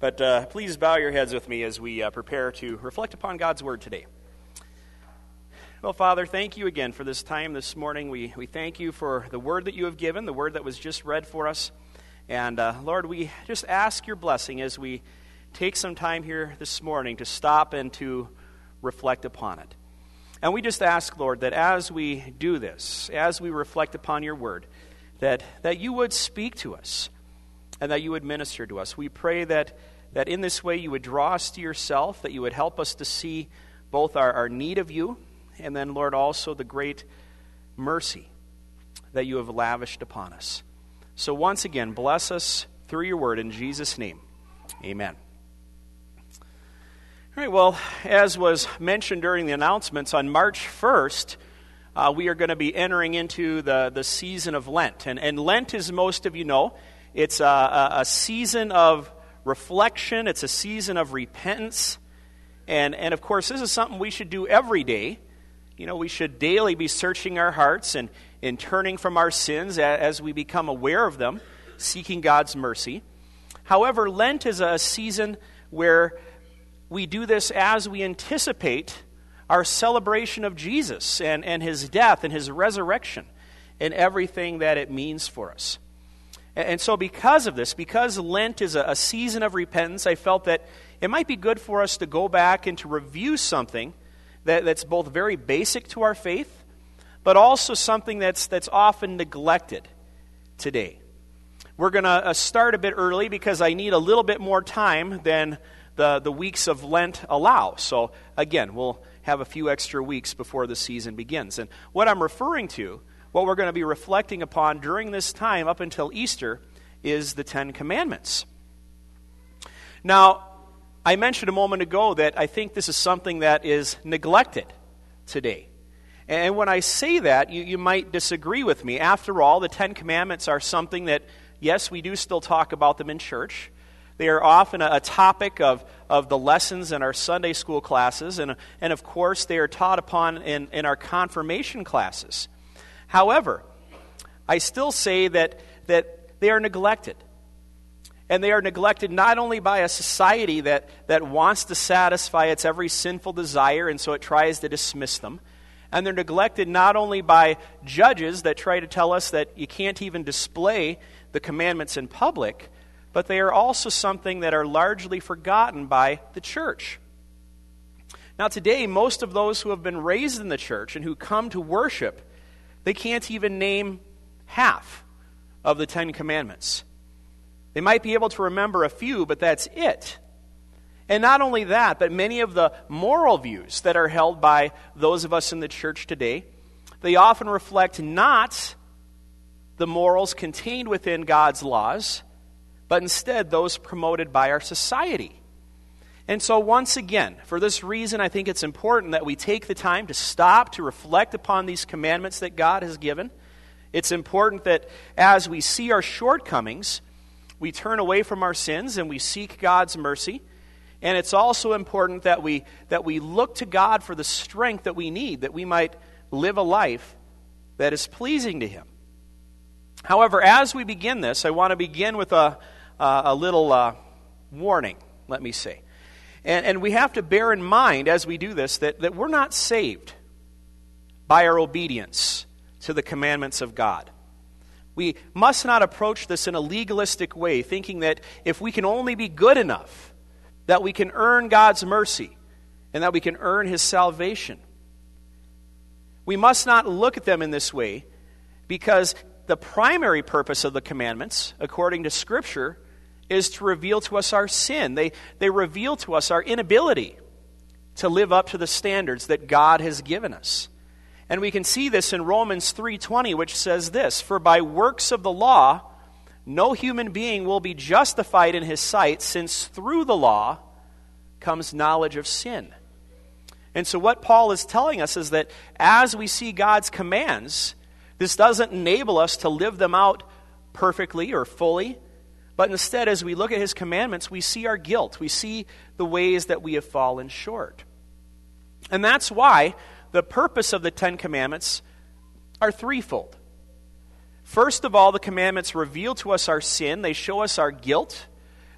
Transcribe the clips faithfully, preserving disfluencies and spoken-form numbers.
But uh, please bow your heads with me as we uh, prepare to reflect upon God's Word today. Well, Father, thank you again for this time this morning. We, we thank you for the Word that you have given, the Word that was just read for us. And uh, Lord, we just ask your blessing as we take some time here this morning to stop and to reflect upon it. And we just ask, Lord, that as we do this, as we reflect upon your Word, that, that you would speak to us and that you would minister to us. We pray that that in this way you would draw us to yourself, that you would help us to see both our, our need of you, and then, Lord, also the great mercy that you have lavished upon us. So once again, bless us through your word in Jesus' name. Amen. All right, well, as was mentioned during the announcements, on March first, uh, we are going to be entering into the, the season of Lent. And, and Lent, as most of you know, it's a, a, a season of reflection. It's a season of repentance. And, and of course, this is something we should do every day. You know, we should daily be searching our hearts and, and turning from our sins as we become aware of them, seeking God's mercy. However, Lent is a season where we do this as we anticipate our celebration of Jesus and, and his death and his resurrection and everything that it means for us. And so because of this, because Lent is a, a season of repentance, I felt that it might be good for us to go back and to review something that, that's both very basic to our faith, but also something that's that's often neglected today. We're going to uh, start a bit early because I need a little bit more time than the, the weeks of Lent allow. So again, we'll have a few extra weeks before the season begins. And what I'm referring to, what we're going to be reflecting upon during this time up until Easter, is the Ten Commandments. Now, I mentioned a moment ago that I think this is something that is neglected today. And when I say that, you, you might disagree with me. After all, the Ten Commandments are something that, yes, we do still talk about them in church. They are often a, a topic of, of the lessons in our Sunday school classes. And, and of course, they are taught upon in, in our confirmation classes. However, I still say that, that they are neglected. And they are neglected not only by a society that, that wants to satisfy its every sinful desire, and so it tries to dismiss them. And they're neglected not only by judges that try to tell us that you can't even display the commandments in public, but they are also something that are largely forgotten by the church. Now today, most of those who have been raised in the church and who come to worship, they can't even name half of the Ten Commandments. They might be able to remember a few, but that's it. And not only that, but many of the moral views that are held by those of us in the church today, they often reflect not the morals contained within God's laws, but instead those promoted by our society. And so once again, for this reason, I think it's important that we take the time to stop, to reflect upon these commandments that God has given. It's important that as we see our shortcomings, we turn away from our sins and we seek God's mercy. And it's also important that we that we look to God for the strength that we need, that we might live a life that is pleasing to Him. However, as we begin this, I want to begin with a, a, a little uh, warning, let me say. And, and we have to bear in mind as we do this that, that we're not saved by our obedience to the commandments of God. We must not approach this in a legalistic way, thinking that if we can only be good enough, that we can earn God's mercy and that we can earn His salvation. We must not look at them in this way because the primary purpose of the commandments, according to Scripture, is to reveal to us our sin. They, they reveal to us our inability to live up to the standards that God has given us. And we can see this in Romans three twenty, which says this, "For by works of the law, no human being will be justified in his sight, since through the law comes knowledge of sin." And so what Paul is telling us is that as we see God's commands, this doesn't enable us to live them out perfectly or fully, but instead, as we look at His commandments, we see our guilt. We see the ways that we have fallen short. And that's why the purpose of the Ten Commandments are threefold. First of all, the commandments reveal to us our sin. They show us our guilt.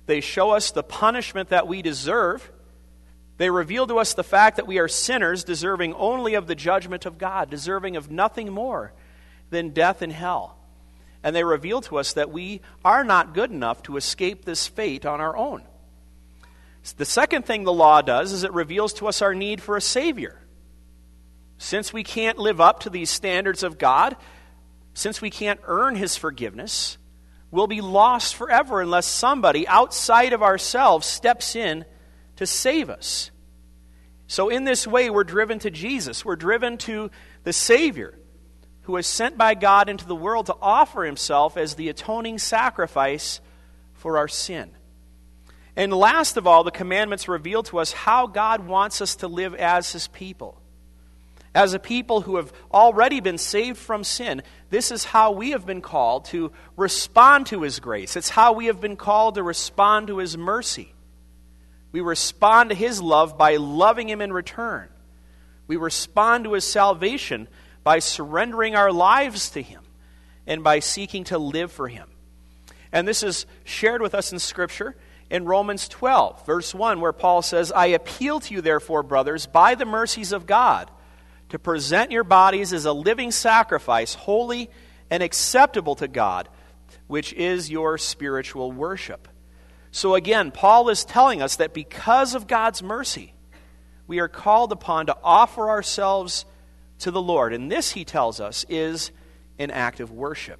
They show us the punishment that we deserve. They reveal to us the fact that we are sinners, deserving only of the judgment of God, deserving of nothing more than death and hell. And they reveal to us that we are not good enough to escape this fate on our own. The second thing the law does is it reveals to us our need for a Savior. Since we can't live up to these standards of God, since we can't earn His forgiveness, we'll be lost forever unless somebody outside of ourselves steps in to save us. So in this way, we're driven to Jesus. We're driven to the Savior who was sent by God into the world to offer Himself as the atoning sacrifice for our sin. And last of all, the commandments reveal to us how God wants us to live as His people. As a people who have already been saved from sin, this is how we have been called to respond to His grace. It's how we have been called to respond to His mercy. We respond to His love by loving Him in return. We respond to His salvation by surrendering our lives to Him and by seeking to live for Him. And this is shared with us in Scripture in Romans twelve, verse one, where Paul says, I appeal to you, therefore, brothers, by the mercies of God, to present your bodies as a living sacrifice, holy and acceptable to God, which is your spiritual worship. So again, Paul is telling us that because of God's mercy, we are called upon to offer ourselves to the Lord. And this, he tells us, is an act of worship.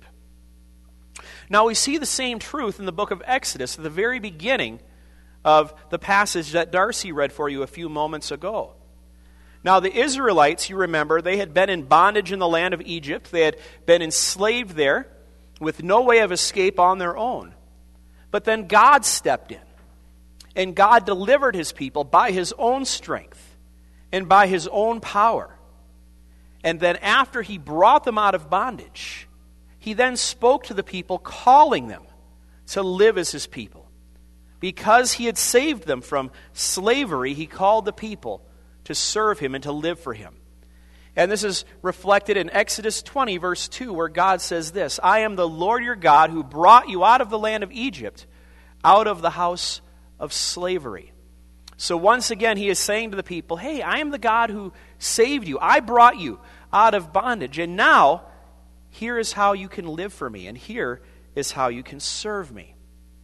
Now we see the same truth in the book of Exodus, at the very beginning of the passage that Darcy read for you a few moments ago. Now the Israelites, you remember, they had been in bondage in the land of Egypt. They had been enslaved there with no way of escape on their own. But then God stepped in, and God delivered His people by His own strength and by His own power. And then after He brought them out of bondage, He then spoke to the people, calling them to live as His people. Because He had saved them from slavery, He called the people to serve Him and to live for Him. And this is reflected in Exodus twenty, verse two, where God says this, I am the Lord your God who brought you out of the land of Egypt, out of the house of slavery. So once again, He is saying to the people, hey, I am the God who saved you. I brought you out of bondage. And now, here is how you can live for me, and here is how you can serve me.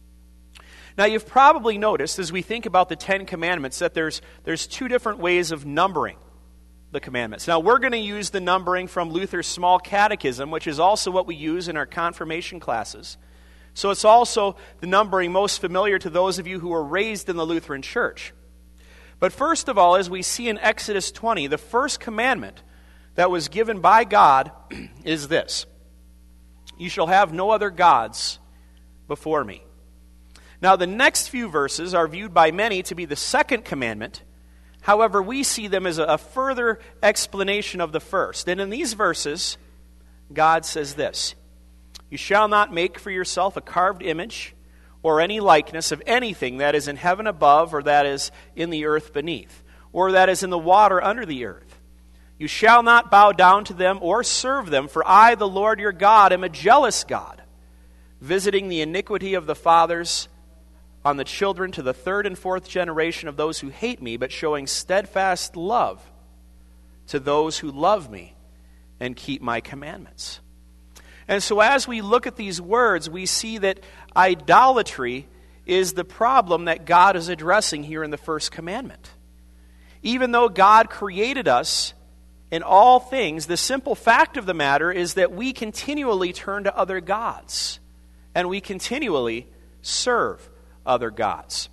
Now, you've probably noticed, as we think about the Ten Commandments, that there's, there's two different ways of numbering the commandments. Now, we're going to use the numbering from Luther's Small Catechism, which is also what we use in our confirmation classes. So it's also the numbering most familiar to those of you who were raised in the Lutheran Church. But first of all, as we see in Exodus twenty, the first commandment that was given by God is this: you shall have no other gods before me. Now, the next few verses are viewed by many to be the second commandment. However, we see them as a further explanation of the first. And in these verses, God says this: you shall not make for yourself a carved image or any likeness of anything that is in heaven above, or that is in the earth beneath, or that is in the water under the earth. You shall not bow down to them or serve them, for I, the Lord your God, am a jealous God, visiting the iniquity of the fathers on the children to the third and fourth generation of those who hate me, but showing steadfast love to those who love me and keep my commandments. And so as we look at these words, we see that idolatry is the problem that God is addressing here in the first commandment. Even though God created us in all things, the simple fact of the matter is that we continually turn to other gods, and we continually serve other gods.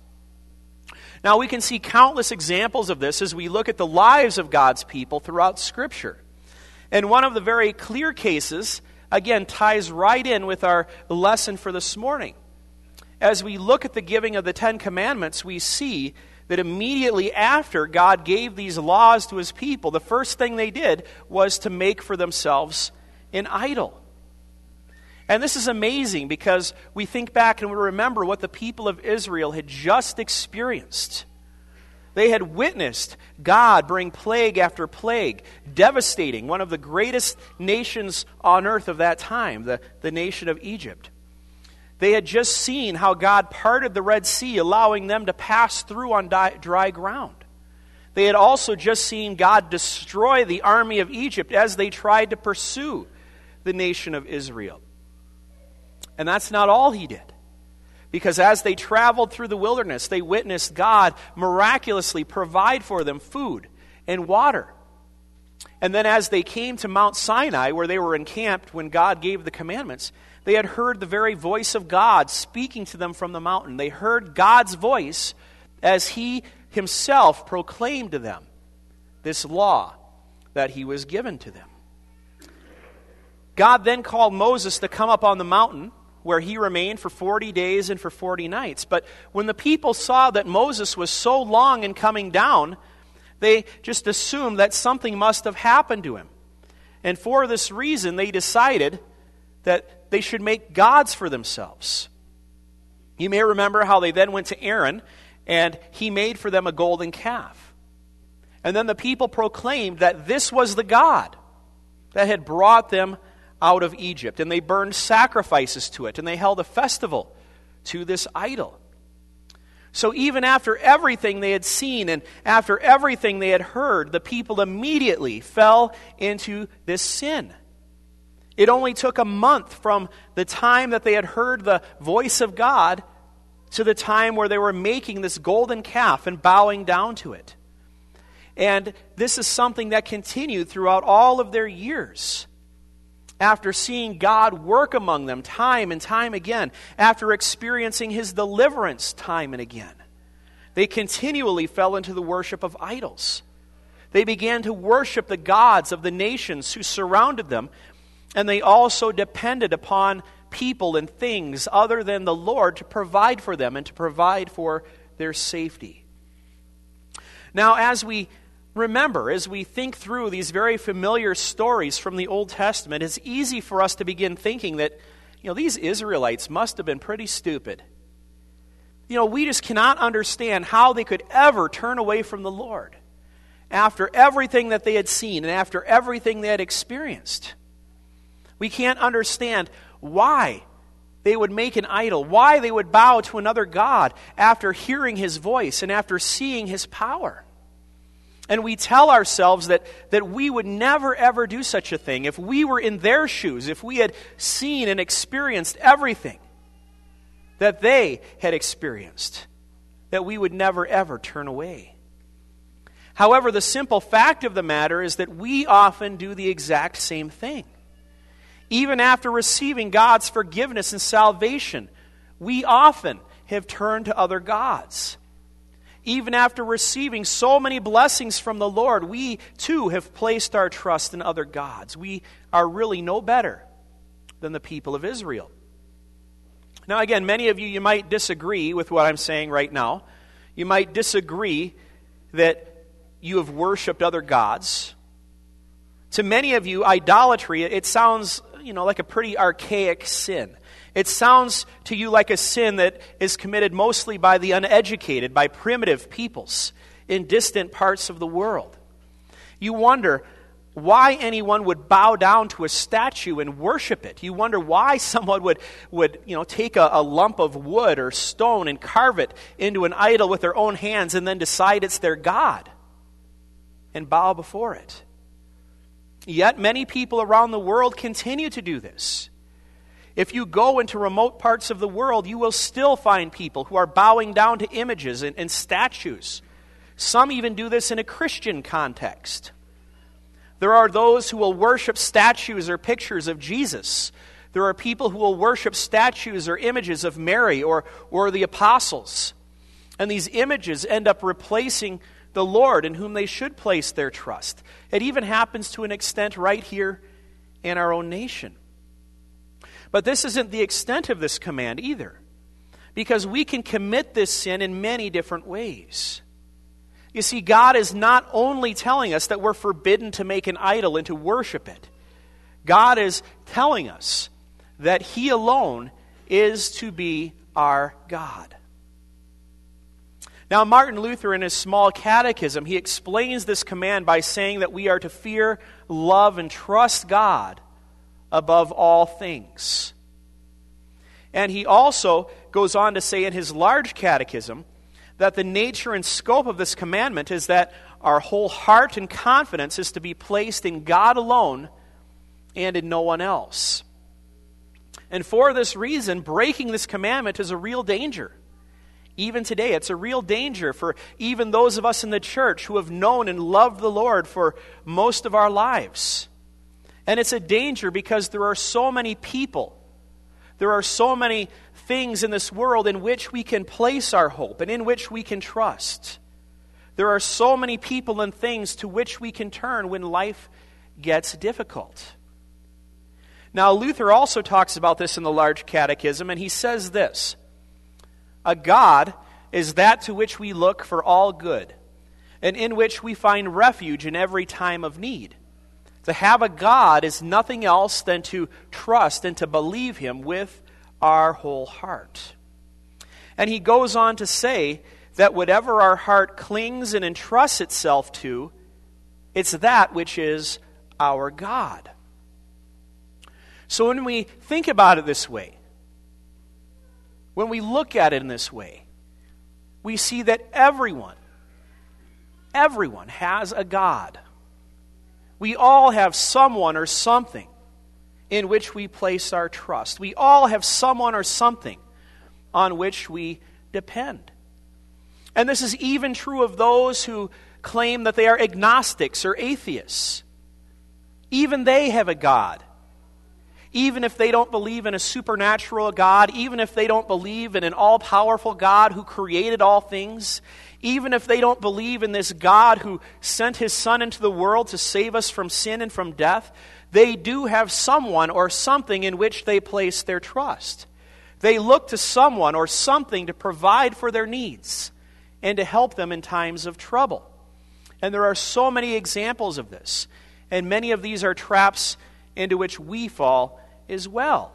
Now, we can see countless examples of this as we look at the lives of God's people throughout Scripture. And one of the very clear cases, again, ties right in with our lesson for this morning. As we look at the giving of the Ten Commandments, we see that immediately after God gave these laws to His people, the first thing they did was to make for themselves an idol. And this is amazing because we think back and we remember what the people of Israel had just experienced. They had witnessed God bring plague after plague, devastating one of the greatest nations on earth of that time, the, the nation of Egypt. They had just seen how God parted the Red Sea, allowing them to pass through on dry ground. They had also just seen God destroy the army of Egypt as they tried to pursue the nation of Israel. And that's not all he did. Because as they traveled through the wilderness, they witnessed God miraculously provide for them food and water. And then as they came to Mount Sinai, where they were encamped when God gave the commandments, they had heard the very voice of God speaking to them from the mountain. They heard God's voice as he himself proclaimed to them this law that he was given to them. God then called Moses to come up on the mountain, where he remained for forty days and for forty nights. But when the people saw that Moses was so long in coming down, they just assumed that something must have happened to him. And for this reason, they decided that they should make gods for themselves. You may remember how they then went to Aaron, and he made for them a golden calf. And then the people proclaimed that this was the God that had brought them out of Egypt. And they burned sacrifices to it, and they held a festival to this idol. So even after everything they had seen and after everything they had heard, the people immediately fell into this sin. It only took a month from the time that they had heard the voice of God to the time where they were making this golden calf and bowing down to it. And this is something that continued throughout all of their years. After seeing God work among them time and time again, after experiencing his deliverance time and again, they continually fell into the worship of idols. They began to worship the gods of the nations who surrounded them, and they also depended upon people and things other than the Lord to provide for them and to provide for their safety. Now, as we remember, as we think through these very familiar stories from the Old Testament, it's easy for us to begin thinking that, you know, these Israelites must have been pretty stupid. You know, we just cannot understand how they could ever turn away from the Lord after everything that they had seen and after everything they had experienced. We can't understand why they would make an idol, why they would bow to another god after hearing his voice and after seeing his power. And we tell ourselves that, that we would never, ever do such a thing. If we were in their shoes, if we had seen and experienced everything that they had experienced, that we would never, ever turn away. However, the simple fact of the matter is that we often do the exact same thing. Even after receiving God's forgiveness and salvation, we often have turned to other gods. Even after receiving so many blessings from the Lord, we too have placed our trust in other gods. We are really no better than the people of Israel. Now again, many of you, you might disagree with what I'm saying right now. You might disagree that you have worshipped other gods. To many of you, idolatry, it sounds, you know, like a pretty archaic sin. It sounds to you like a sin that is committed mostly by the uneducated, by primitive peoples in distant parts of the world. You wonder why anyone would bow down to a statue and worship it. You wonder why someone would, would you know, take a, a lump of wood or stone and carve it into an idol with their own hands and then decide it's their god and bow before it. Yet many people around the world continue to do this. If you go into remote parts of the world, you will still find people who are bowing down to images and, and statues. Some even do this in a Christian context. There are those who will worship statues or pictures of Jesus. There are people who will worship statues or images of Mary or, or the apostles. And these images end up replacing the Lord in whom they should place their trust. It even happens to an extent right here in our own nation. But this isn't the extent of this command either, because we can commit this sin in many different ways. You see, God is not only telling us that we're forbidden to make an idol and to worship it. God is telling us that He alone is to be our God. Now, Martin Luther, in his small catechism, he explains this command by saying that we are to fear, love, and trust God above all things. And he also goes on to say in his large catechism that the nature and scope of this commandment is that our whole heart and confidence is to be placed in God alone and in no one else. And for this reason, breaking this commandment is a real danger. Even today, it's a real danger for even those of us in the church who have known and loved the Lord for most of our lives. And it's a danger because there are so many people, there are so many things in this world in which we can place our hope and in which we can trust. There are so many people and things to which we can turn when life gets difficult. Now, Luther also talks about this in the Large Catechism, and he says this: a God is that to which we look for all good, and in which we find refuge in every time of need. To have a God is nothing else than to trust and to believe Him with our whole heart. And he goes on to say that whatever our heart clings and entrusts itself to, it's that which is our God. So when we think about it this way, when we look at it in this way, we see that everyone, everyone has a God. We all have someone or something in which we place our trust. We all have someone or something on which we depend. And this is even true of those who claim that they are agnostics or atheists. Even they have a God. Even if they don't believe in a supernatural God, even if they don't believe in an all-powerful God who created all things, even if they don't believe in this God who sent His Son into the world to save us from sin and from death, they do have someone or something in which they place their trust. They look to someone or something to provide for their needs and to help them in times of trouble. And there are so many examples of this, and many of these are traps into which we fall as well.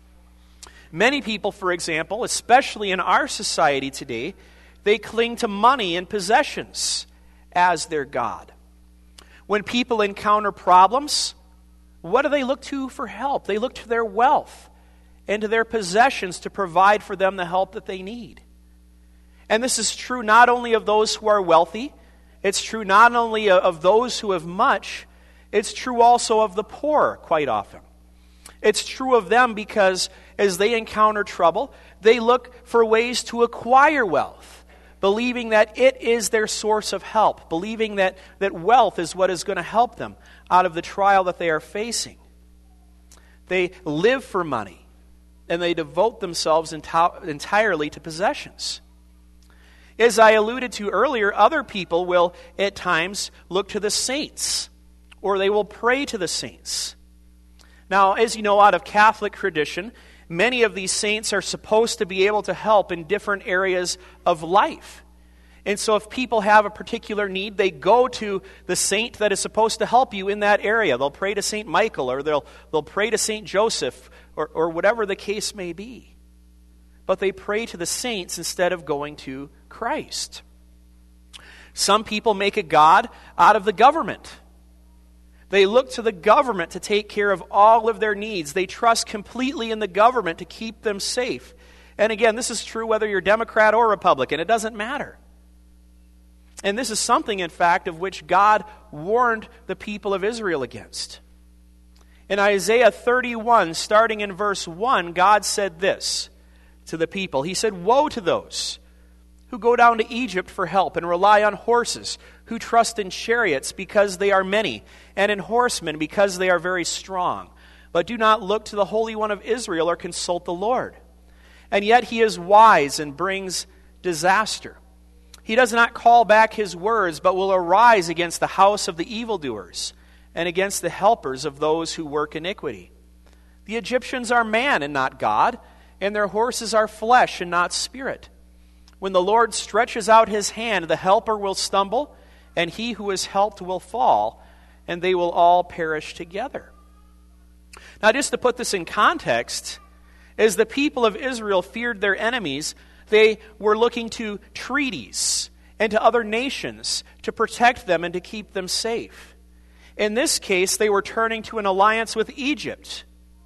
Many people, for example, especially in our society today, they cling to money and possessions as their God. When people encounter problems, what do they look to for help? They look to their wealth and to their possessions to provide for them the help that they need. And this is true not only of those who are wealthy, it's true not only of those who have much, it's true also of the poor quite often. It's true of them because as they encounter trouble, they look for ways to acquire wealth, believing that it is their source of help, believing that, that wealth is what is going to help them out of the trial that they are facing. They live for money, and they devote themselves enti- entirely to possessions. As I alluded to earlier, other people will at times look to the saints, or they will pray to the saints. Now, as you know, out of Catholic tradition, many of these saints are supposed to be able to help in different areas of life. And so if people have a particular need, they go to the saint that is supposed to help you in that area. They'll pray to Saint Michael, or they'll, they'll pray to Saint Joseph, or, or whatever the case may be. But they pray to the saints instead of going to Christ. Some people make a god out of the government. They look to the government to take care of all of their needs. They trust completely in the government to keep them safe. And again, this is true whether you're Democrat or Republican. It doesn't matter. And this is something, in fact, of which God warned the people of Israel against. In Isaiah thirty-one, starting in verse one, God said this to the people. He said, "Woe to those who go down to Egypt for help and rely on horses, who trust in chariots because they are many, and in horsemen because they are very strong, but do not look to the Holy One of Israel or consult the Lord. And yet He is wise and brings disaster. He does not call back His words, but will arise against the house of the evildoers and against the helpers of those who work iniquity. The Egyptians are man and not God, and their horses are flesh and not spirit. When the Lord stretches out His hand, the helper will stumble, and he who is helped will fall, and they will all perish together." Now, just to put this in context, as the people of Israel feared their enemies, they were looking to treaties and to other nations to protect them and to keep them safe. In this case, they were turning to an alliance with Egypt.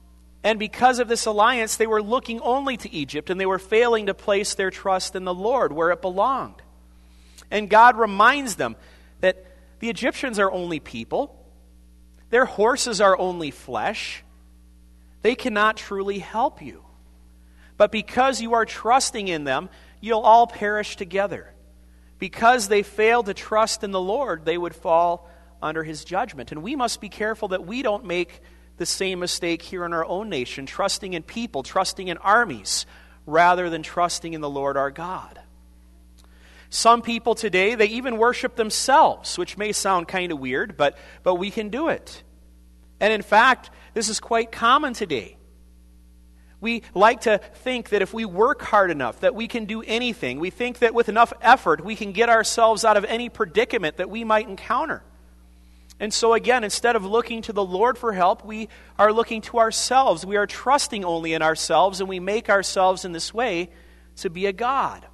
And because of this alliance, they were looking only to Egypt, and they were failing to place their trust in the Lord where it belonged. And God reminds them that the Egyptians are only people. Their horses are only flesh. They cannot truly help you. But because you are trusting in them, you'll all perish together. Because they failed to trust in the Lord, they would fall under his judgment. And we must be careful that we don't make the same mistake here in our own nation, trusting in people, trusting in armies, rather than trusting in the Lord our God. Some people today, they even worship themselves, which may sound kind of weird, but, but we can do it. And in fact, this is quite common today. We like to think that if we work hard enough, that we can do anything. We think that with enough effort, we can get ourselves out of any predicament that we might encounter. And so again, instead of looking to the Lord for help, we are looking to ourselves. We are trusting only in ourselves, and we make ourselves in this way to be a god.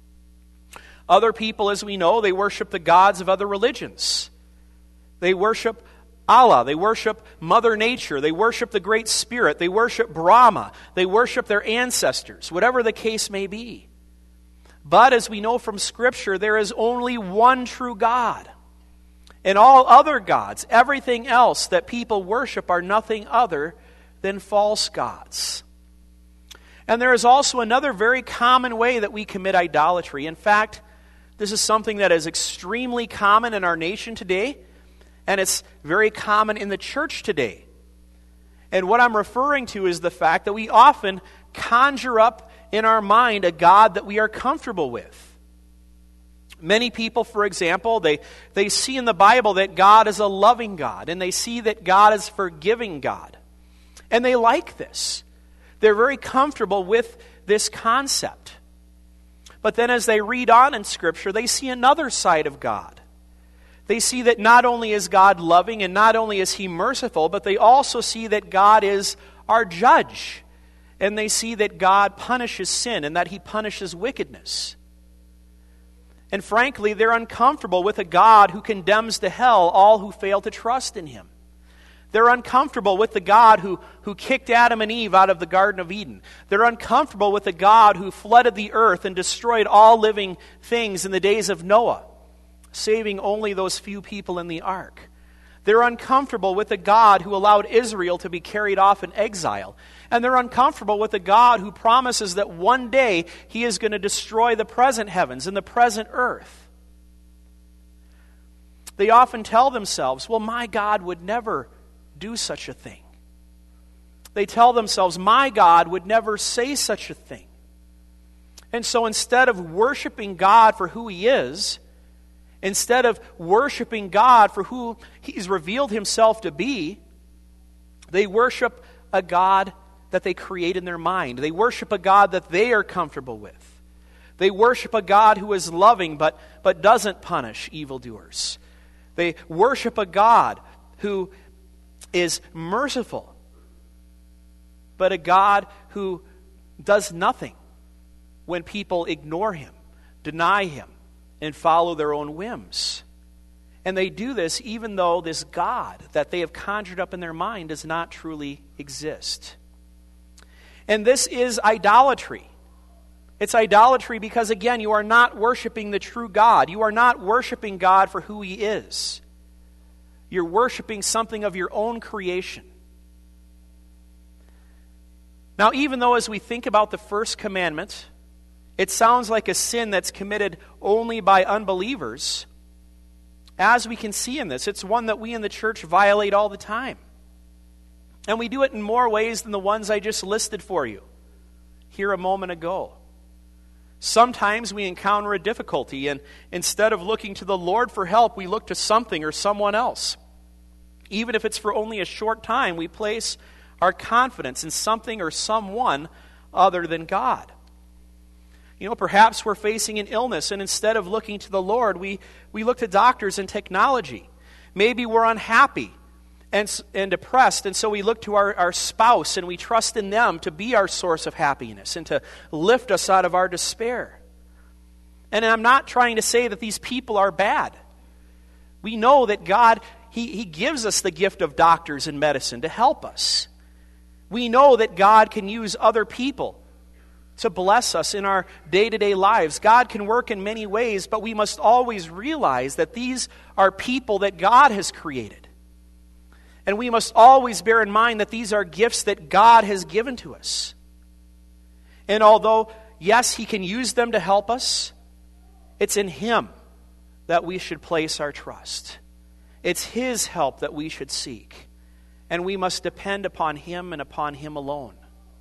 Other people, as we know, they worship the gods of other religions. They worship Allah. They worship Mother Nature. They worship the Great Spirit. They worship Brahma. They worship their ancestors, whatever the case may be. But as we know from Scripture, there is only one true God. And all other gods, everything else that people worship, are nothing other than false gods. And there is also another very common way that we commit idolatry. In fact, this is something that is extremely common in our nation today, and it's very common in the church today. And what I'm referring to is the fact that we often conjure up in our mind a God that we are comfortable with. Many people, for example, they, they see in the Bible that God is a loving God, and they see that God is a forgiving God. And they like this. They're very comfortable with this concept. But then as they read on in Scripture, they see another side of God. They see that not only is God loving and not only is he merciful, but they also see that God is our judge. And they see that God punishes sin and that he punishes wickedness. And frankly, they're uncomfortable with a God who condemns to hell all who fail to trust in him. They're uncomfortable with the God who, who kicked Adam and Eve out of the Garden of Eden. They're uncomfortable with the God who flooded the earth and destroyed all living things in the days of Noah, saving only those few people in the ark. They're uncomfortable with the God who allowed Israel to be carried off in exile. And they're uncomfortable with a God who promises that one day he is going to destroy the present heavens and the present earth. They often tell themselves, well, my God would never do such a thing. They tell themselves, my God would never say such a thing. And so instead of worshiping God for who he is, instead of worshiping God for who he's revealed himself to be, they worship a God that they create in their mind. They worship a God that they are comfortable with. They worship a God who is loving but, but doesn't punish evildoers. They worship a God who is merciful, but a God who does nothing when people ignore him, deny him, and follow their own whims. And they do this even though this God that they have conjured up in their mind does not truly exist. And this is idolatry. It's idolatry because, again, you are not worshiping the true God. You are not worshiping God for who he is. You're worshiping something of your own creation. Now, even though as we think about the first commandment, it sounds like a sin that's committed only by unbelievers, as we can see in this, it's one that we in the church violate all the time. And we do it in more ways than the ones I just listed for you here a moment ago. Sometimes we encounter a difficulty, and instead of looking to the Lord for help, we look to something or someone else. Even if it's for only a short time, we place our confidence in something or someone other than God. You know, perhaps we're facing an illness, and instead of looking to the Lord, we, we look to doctors and technology. Maybe we're unhappy and, and depressed, and so we look to our, our spouse, and we trust in them to be our source of happiness and to lift us out of our despair. And I'm not trying to say that these people are bad. We know that God, He, he gives us the gift of doctors and medicine to help us. We know that God can use other people to bless us in our day-to-day lives. God can work in many ways, but we must always realize that these are people that God has created. And we must always bear in mind that these are gifts that God has given to us. And although, yes, He can use them to help us, it's in Him that we should place our trust. It's His help that we should seek. And we must depend upon Him and upon Him alone.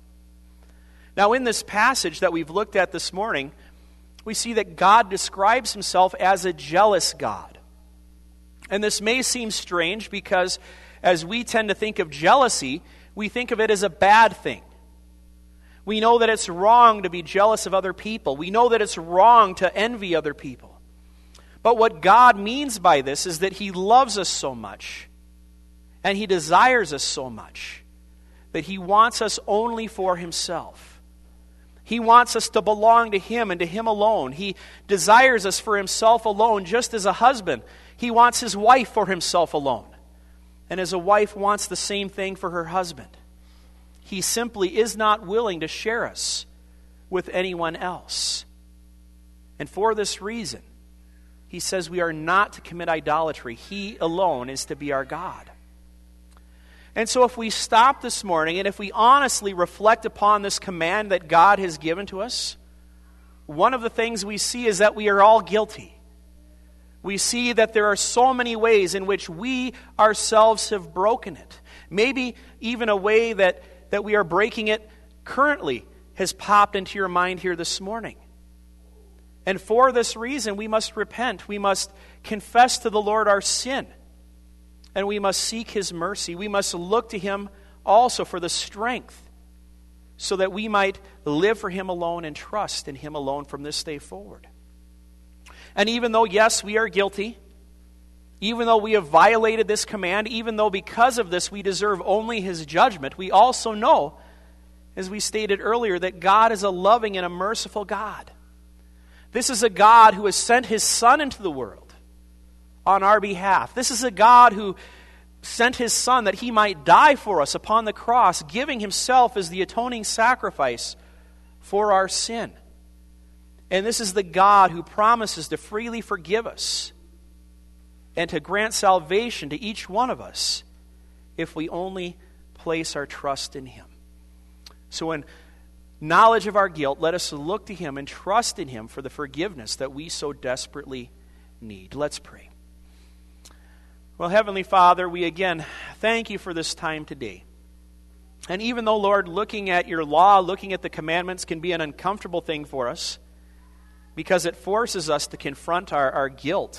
Now, in this passage that we've looked at this morning, we see that God describes Himself as a jealous God. And this may seem strange because as we tend to think of jealousy, we think of it as a bad thing. We know that it's wrong to be jealous of other people. We know that it's wrong to envy other people. But what God means by this is that He loves us so much, and He desires us so much, that He wants us only for Himself. He wants us to belong to Him and to Him alone. He desires us for Himself alone, just as a husband. He wants his wife for himself alone. And as a wife wants the same thing for her husband. He simply is not willing to share us with anyone else. And for this reason, He says we are not to commit idolatry. He alone is to be our God. And so if we stop this morning and if we honestly reflect upon this command that God has given to us, one of the things we see is that we are all guilty. We see that there are so many ways in which we ourselves have broken it. Maybe even a way that, that we are breaking it currently has popped into your mind here this morning. And for this reason, we must repent. We must confess to the Lord our sin. And we must seek His mercy. We must look to Him also for the strength so that we might live for Him alone and trust in Him alone from this day forward. And even though, yes, we are guilty, even though we have violated this command, even though because of this we deserve only His judgment, we also know, as we stated earlier, that God is a loving and a merciful God. This is a God who has sent His Son into the world on our behalf. This is a God who sent His Son that He might die for us upon the cross, giving Himself as the atoning sacrifice for our sin. And this is the God who promises to freely forgive us and to grant salvation to each one of us if we only place our trust in Him. So in knowledge of our guilt, let us look to Him and trust in Him for the forgiveness that we so desperately need. Let's pray. Well, Heavenly Father, we again thank You for this time today. And even though, Lord, looking at Your law, looking at the commandments can be an uncomfortable thing for us because it forces us to confront our, our guilt,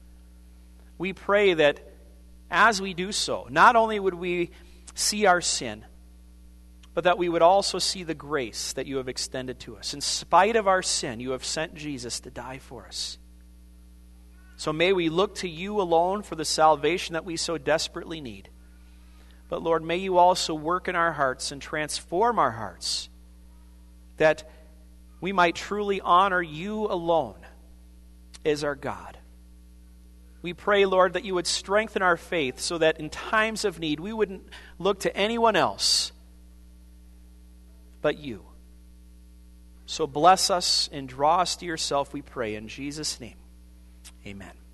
we pray that as we do so, not only would we see our sin, but that we would also see the grace that You have extended to us. In spite of our sin, You have sent Jesus to die for us. So may we look to You alone for the salvation that we so desperately need. But Lord, may You also work in our hearts and transform our hearts, that we might truly honor You alone as our God. We pray, Lord, that You would strengthen our faith so that in times of need we wouldn't look to anyone else but You. So bless us and draw us to Yourself, we pray, in Jesus' name. Amen.